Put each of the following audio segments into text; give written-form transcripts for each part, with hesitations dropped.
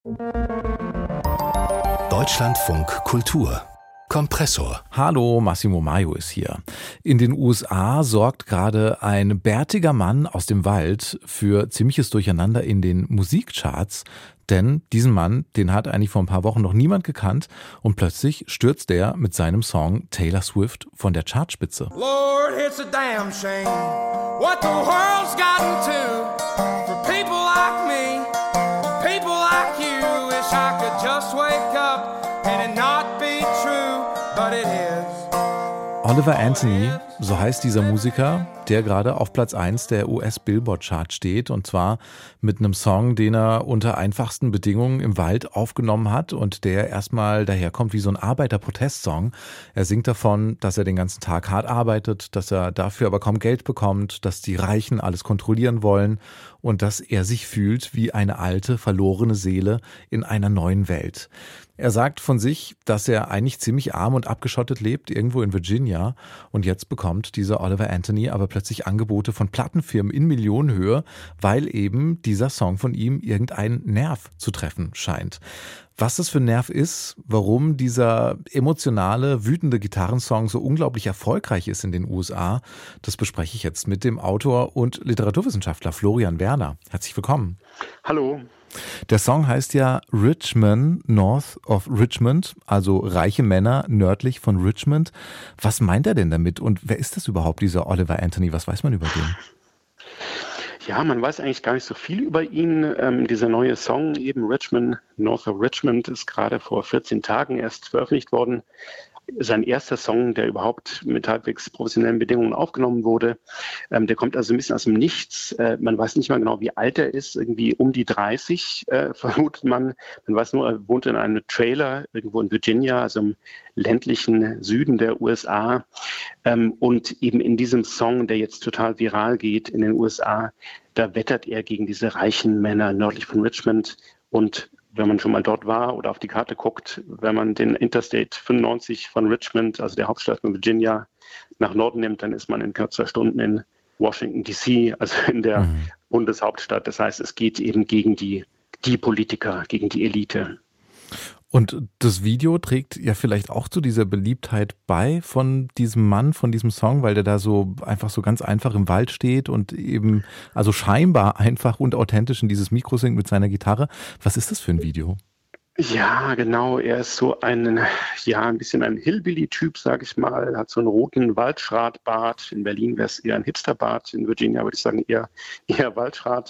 Deutschlandfunk Kultur Kompressor. Hallo, Massimo Maio ist hier. In den USA sorgt gerade ein bärtiger Mann aus dem Wald für ziemliches Durcheinander in den Musikcharts. Denn diesen Mann, den hat eigentlich vor ein paar Wochen noch niemand gekannt und plötzlich stürzt er mit seinem Song Taylor Swift von der Chartspitze. Lord, it's a damn shame what the world's gotten to for people like me, people like you. Wish I could just wake up and it not be true, but it is. Oliver Anthony, so heißt dieser Musiker, der gerade auf Platz 1 der US-Billboard-Chart steht, und zwar mit einem Song, den er unter einfachsten Bedingungen im Wald aufgenommen hat und der erstmal daherkommt wie so ein Arbeiterprotestsong. Er singt davon, dass er den ganzen Tag hart arbeitet, dass er dafür aber kaum Geld bekommt, dass die Reichen alles kontrollieren wollen und dass er sich fühlt wie eine alte, verlorene Seele in einer neuen Welt. Er sagt von sich, dass er eigentlich ziemlich arm und abgeschottet lebt, irgendwo in Virginia. Und jetzt bekommt dieser Oliver Anthony aber plötzlich Angebote von Plattenfirmen in Millionenhöhe, weil eben dieser Song von ihm irgendeinen Nerv zu treffen scheint. Was das für ein Nerv ist, warum dieser emotionale, wütende Gitarrensong so unglaublich erfolgreich ist in den USA, das bespreche ich jetzt mit dem Autor und Literaturwissenschaftler Florian Werner. Herzlich willkommen. Hallo. Der Song heißt ja Rich Men North of Richmond, also reiche Männer nördlich von Richmond. Was meint er denn damit und wer ist das überhaupt, dieser Oliver Anthony? Was weiß man über den? Ja, man weiß eigentlich gar nicht so viel über ihn. Dieser neue Song, eben Richmond, North of Richmond, ist gerade vor 14 Tagen erst veröffentlicht worden. Sein erster Song, der überhaupt mit halbwegs professionellen Bedingungen aufgenommen wurde. Der kommt also ein bisschen aus dem Nichts. Man weiß nicht mal genau, wie alt er ist. Irgendwie um die 30 vermutet man. Man weiß nur, er wohnt in einem Trailer irgendwo in Virginia, also im ländlichen Süden der USA. Und eben in diesem Song, der jetzt total viral geht in den USA, da wettert er gegen diese reichen Männer nördlich von Richmond. Und wenn man schon mal dort war oder auf die Karte guckt, wenn man den Interstate 95 von Richmond, also der Hauptstadt von Virginia, nach Norden nimmt, dann ist man in kürzer Stunden in Washington DC, also in der Bundeshauptstadt. Das heißt, es geht eben gegen die Politiker, gegen die Elite. Und das Video trägt ja vielleicht auch zu dieser Beliebtheit bei von diesem Mann, von diesem Song, weil der da so einfach so ganz einfach im Wald steht und eben, also scheinbar einfach und authentisch in dieses Mikro singt mit seiner Gitarre. Was ist das für ein Video? Ja, genau. Er ist so ein bisschen ein Hillbilly-Typ, sag ich mal. Hat so einen roten Waldschratbart. In Berlin wäre es eher ein Hipsterbart. In Virginia würde ich sagen eher Waldschrat.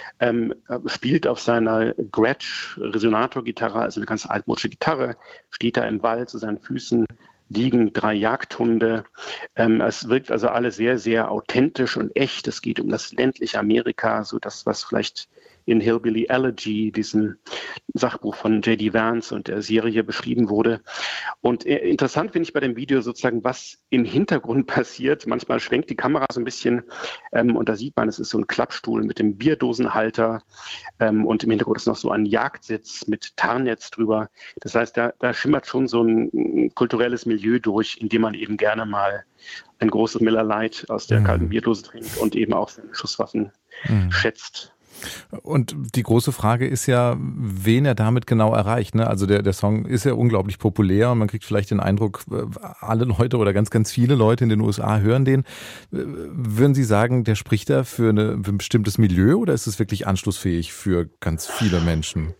Spielt auf seiner Gretsch-Resonator-Gitarre, also eine ganz altmodische Gitarre. Steht da im Wald, zu seinen Füßen liegen 3 Jagdhunde. Es wirkt also alles sehr, sehr authentisch und echt. Es geht um das ländliche Amerika, so das, was vielleicht in Hillbilly Elegy, diesem Sachbuch von J.D. Vance und der Serie beschrieben wurde. Und interessant finde ich bei dem Video sozusagen, was im Hintergrund passiert. Manchmal schwenkt die Kamera so ein bisschen und da sieht man, es ist so ein Klappstuhl mit dem Bierdosenhalter und im Hintergrund ist noch so ein Jagdsitz mit Tarnnetz drüber. Das heißt, da schimmert schon so ein kulturelles Milieu durch, in dem man eben gerne mal ein großes Miller Lite aus der kalten Bierdose trinkt und eben auch seine Schusswaffen schätzt. Und die große Frage ist ja, wen er damit genau erreicht. Ne? Also der Song ist ja unglaublich populär und man kriegt vielleicht den Eindruck, alle Leute oder ganz, ganz viele Leute in den USA hören den. Würden Sie sagen, der spricht da für ein bestimmtes Milieu oder ist es wirklich anschlussfähig für ganz viele Menschen?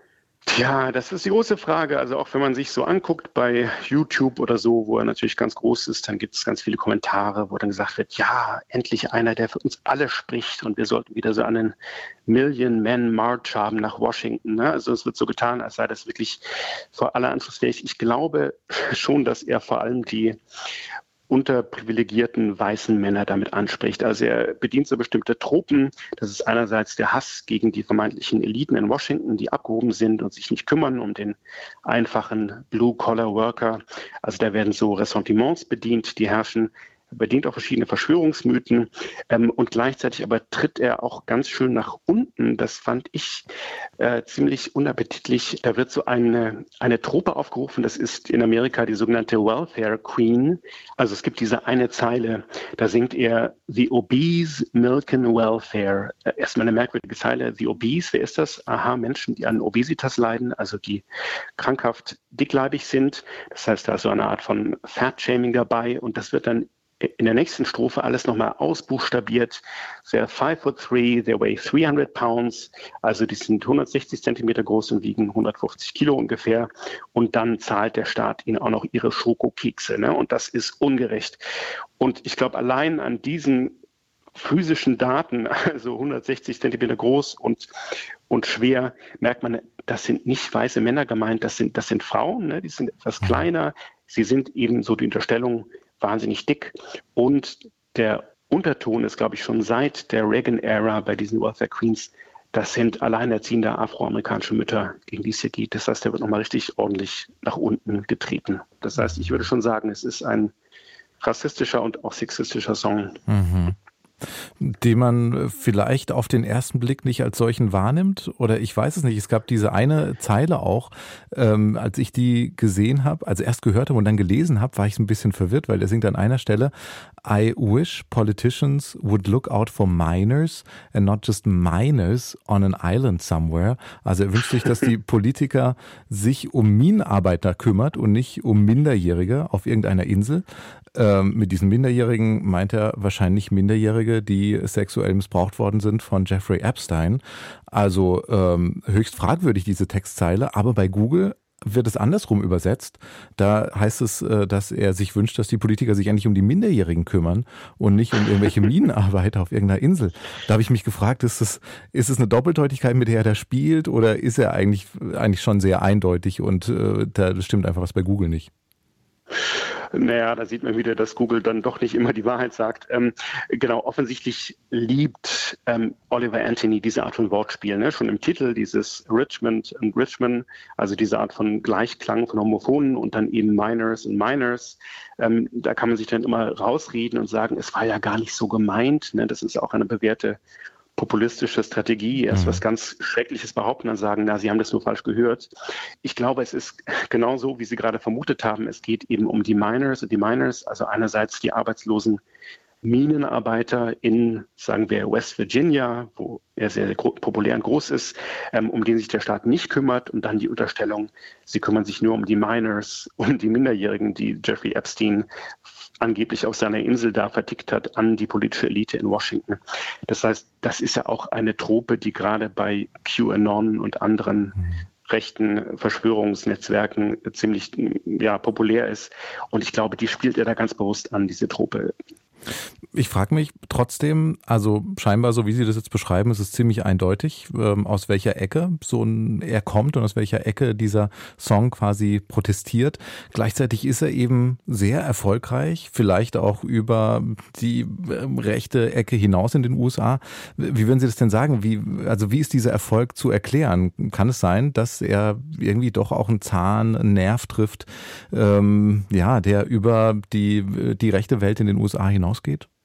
Tja, das ist die große Frage. Also auch wenn man sich so anguckt bei YouTube oder so, wo er natürlich ganz groß ist, dann gibt es ganz viele Kommentare, wo dann gesagt wird, ja, endlich einer, der für uns alle spricht und wir sollten wieder so einen Million-Man-March haben nach Washington. Ne? Also es wird so getan, als sei das wirklich vor aller anschlussfähig. Ich glaube schon, dass er vor allem die unterprivilegierten weißen Männer damit anspricht. Also er bedient so bestimmte Tropen. Das ist einerseits der Hass gegen die vermeintlichen Eliten in Washington, die abgehoben sind und sich nicht kümmern um den einfachen Blue-Collar-Worker. Also da werden so Ressentiments bedient, die herrschen. bedient auch verschiedene Verschwörungsmythen und gleichzeitig aber tritt er auch ganz schön nach unten. Das fand ich ziemlich unappetitlich. Da wird so eine Trope aufgerufen, das ist in Amerika die sogenannte Welfare Queen. Also es gibt diese eine Zeile, da singt er The Obese Milken Welfare. Erstmal eine merkwürdige Zeile. The Obese, wer ist das? Aha, Menschen, die an Obesitas leiden, also die krankhaft dickleibig sind. Das heißt, da ist so eine Art von Fat-Shaming dabei und das wird dann in der nächsten Strophe alles nochmal ausbuchstabiert. They're 5'3", they weigh 300 pounds, also die sind 160 Zentimeter groß und wiegen 150 Kilo ungefähr. Und dann zahlt der Staat ihnen auch noch ihre Schokokekse, ne? Und das ist ungerecht. Und ich glaube, allein an diesen physischen Daten, also 160 Zentimeter groß und schwer, merkt man, das sind nicht weiße Männer gemeint, das sind Frauen, ne? Die sind etwas kleiner. Sie sind eben so die Unterstellung wahnsinnig dick und der Unterton ist, glaube ich, schon seit der Reagan-Ära bei diesen Welfare Queens, das sind alleinerziehende afroamerikanische Mütter, gegen die es hier geht. Das heißt, der wird nochmal richtig ordentlich nach unten getreten. Das heißt, ich würde schon sagen, es ist ein rassistischer und auch sexistischer Song. Den man vielleicht auf den ersten Blick nicht als solchen wahrnimmt, oder ich weiß es nicht. Es gab diese eine Zeile auch, als ich die gesehen habe, also erst gehört habe und dann gelesen habe, war ich ein bisschen verwirrt, weil der singt an einer Stelle: I wish politicians would look out for minors and not just minors on an island somewhere. Also er wünscht sich, dass die Politiker sich um Minenarbeiter kümmert und nicht um Minderjährige auf irgendeiner Insel. Mit diesen Minderjährigen meint er wahrscheinlich Minderjährige, die sexuell missbraucht worden sind von Jeffrey Epstein. Also höchst fragwürdig, diese Textzeile. Aber bei Google wird es andersrum übersetzt. Da heißt es, dass er sich wünscht, dass die Politiker sich eigentlich um die Minderjährigen kümmern und nicht um irgendwelche Minenarbeiter auf irgendeiner Insel. Da habe ich mich gefragt, ist es eine Doppeldeutigkeit, mit der er da spielt, oder ist er eigentlich schon sehr eindeutig und da stimmt einfach was bei Google nicht? Naja, da sieht man wieder, dass Google dann doch nicht immer die Wahrheit sagt. Genau, offensichtlich liebt Oliver Anthony diese Art von Wortspiel. Ne? Schon im Titel dieses Richmond und Richmond, also diese Art von Gleichklang von Homophonen und dann eben Minors und Minors. Da kann man sich dann immer rausreden und sagen, es war ja gar nicht so gemeint. Ne? Das ist auch eine bewährte populistische Strategie, erst was ganz Schreckliches behaupten und sagen, na, Sie haben das nur falsch gehört. Ich glaube, es ist genau so, wie Sie gerade vermutet haben. Es geht eben um die Minors und die Minors, also einerseits die arbeitslosen Minenarbeiter in, sagen wir, West Virginia, wo er sehr, sehr populär und groß ist, um den sich der Staat nicht kümmert, und dann die Unterstellung, sie kümmern sich nur um die Minors, um die Minderjährigen, die Jeffrey Epstein angeblich auf seiner Insel da vertickt hat an die politische Elite in Washington. Das heißt, das ist ja auch eine Trope, die gerade bei QAnon und anderen rechten Verschwörungsnetzwerken ziemlich populär ist. Und ich glaube, die spielt er da ganz bewusst an, diese Trope. Ich frage mich trotzdem, also scheinbar, so wie Sie das jetzt beschreiben, ist es ziemlich eindeutig, aus welcher Ecke er kommt und aus welcher Ecke dieser Song quasi protestiert. Gleichzeitig ist er eben sehr erfolgreich, vielleicht auch über die rechte Ecke hinaus in den USA. Wie würden Sie das denn sagen? Wie ist dieser Erfolg zu erklären? Kann es sein, dass er irgendwie doch auch einen Nerv trifft, der über die rechte Welt in den USA hinausgeht?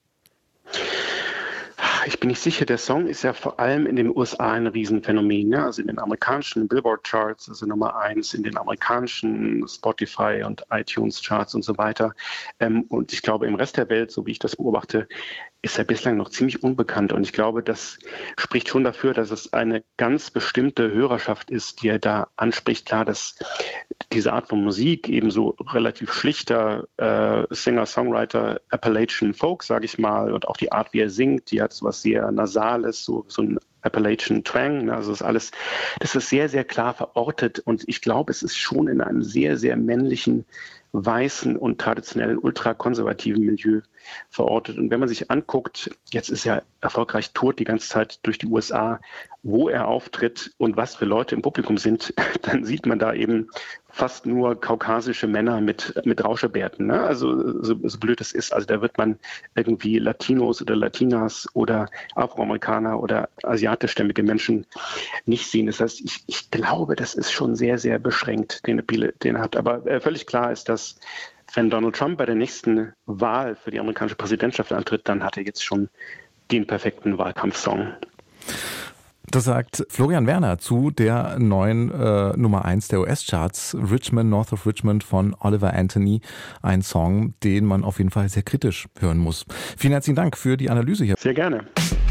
Ich bin nicht sicher, der Song ist ja vor allem in den USA ein Riesenphänomen, ne? Also in den amerikanischen Billboard-Charts, also Nummer 1, in den amerikanischen Spotify und iTunes-Charts und so weiter. Und ich glaube, im Rest der Welt, so wie ich das beobachte, ist er bislang noch ziemlich unbekannt. Und ich glaube, das spricht schon dafür, dass es eine ganz bestimmte Hörerschaft ist, die er da anspricht. Klar, dass diese Art von Musik, eben so relativ schlichter Singer-Songwriter, Appalachian Folk, sage ich mal, und auch die Art, wie er singt, die hat so was sehr Nasales, so ein Appalachian Twang, also das ist sehr, sehr klar verortet, und ich glaube, es ist schon in einem sehr, sehr männlichen, weißen und traditionellen ultrakonservativen Milieu verortet. Und wenn man sich anguckt, jetzt ist er erfolgreich, tourt die ganze Zeit durch die USA, wo er auftritt und was für Leute im Publikum sind, dann sieht man da eben fast nur kaukasische Männer mit Rauschebärten. Ne? Also so blöd es ist, also da wird man irgendwie Latinos oder Latinas oder Afroamerikaner oder asiatischstämmige Menschen nicht sehen. Das heißt, ich glaube, das ist schon sehr, sehr beschränkt, den Appeal, den er hat. Aber völlig klar ist, dass wenn Donald Trump bei der nächsten Wahl für die amerikanische Präsidentschaft antritt, dann hat er jetzt schon den perfekten Wahlkampfsong. Das sagt Florian Werner zu der neuen Nummer 1 der US-Charts, Richmond, North of Richmond von Oliver Anthony. Ein Song, den man auf jeden Fall sehr kritisch hören muss. Vielen herzlichen Dank für die Analyse hier. Sehr gerne.